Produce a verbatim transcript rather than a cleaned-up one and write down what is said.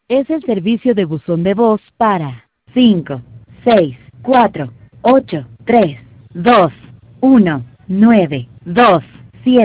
Es el servicio de buzón de voz para cinco, seis, cuatro, ocho, tres, dos, uno, nueve, dos.